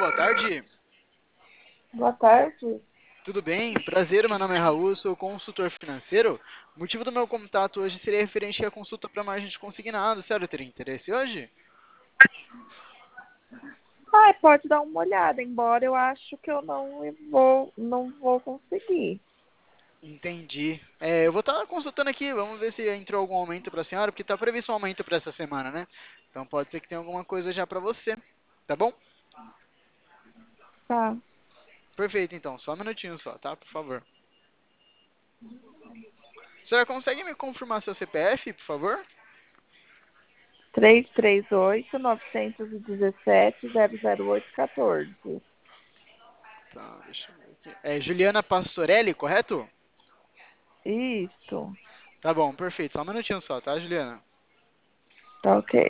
boa tarde. Boa tarde. Tudo bem? Prazer, meu nome é Raul, sou consultor financeiro. O motivo do meu contato hoje seria referente à consulta para margem de consignado. Sério, teria interesse hoje? Ai, pode dar uma olhada, embora eu acho que eu não vou conseguir. Entendi. Eu vou estar consultando aqui, vamos ver se entrou algum aumento para a senhora, porque está previsto um aumento para essa semana, né? Então pode ser que tenha alguma coisa já para você, tá bom? Tá. Perfeito, então. Só um minutinho só, tá? Por favor. A senhora consegue me confirmar seu CPF, por favor? 338-917-00814. Tá, deixa eu ver aqui. É Juliana Pastorelli, correto? Isso. Tá bom, perfeito. Só um minutinho só, tá, Juliana? Tá ok.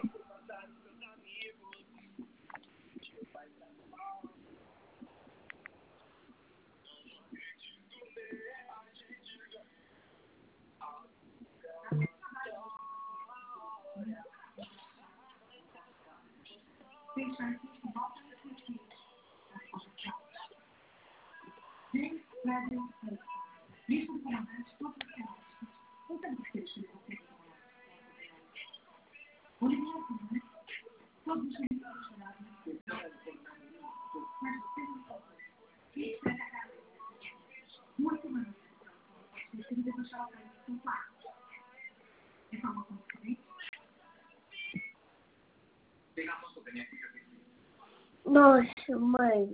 Nossa, mãe.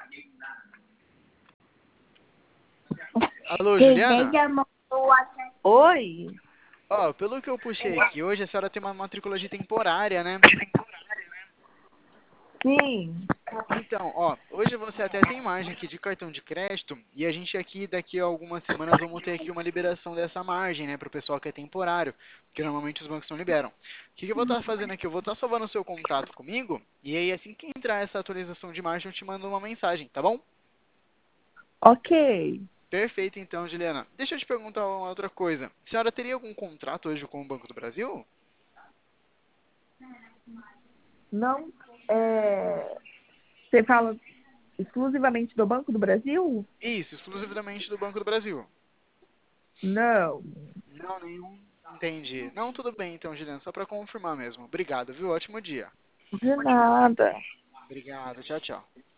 Alô, Peguei Juliana? a mão do WhatsApp. Oi? Ó, pelo que eu puxei aqui, hoje a senhora tem uma matrícula de temporária, né? Sim. Então, ó, hoje você até tem margem aqui de cartão de crédito e a gente aqui daqui a algumas semanas vamos ter aqui uma liberação dessa margem, né, para o pessoal que é temporário, que normalmente os bancos não liberam. O que que eu vou estar fazendo aqui? Eu vou estar salvando o seu contato comigo e aí assim que entrar essa atualização de margem eu te mando uma mensagem, tá bom? Ok. Perfeito, então, Juliana. Deixa eu te perguntar uma outra coisa. A senhora teria algum contrato hoje com o Banco do Brasil? Não, você fala exclusivamente do Banco do Brasil? Isso, exclusivamente do Banco do Brasil. Não. Não, nenhum. Entendi. Não, tudo bem então, Juliana, só para confirmar mesmo. Obrigado, viu? Ótimo dia. De nada. Obrigado, tchau, tchau.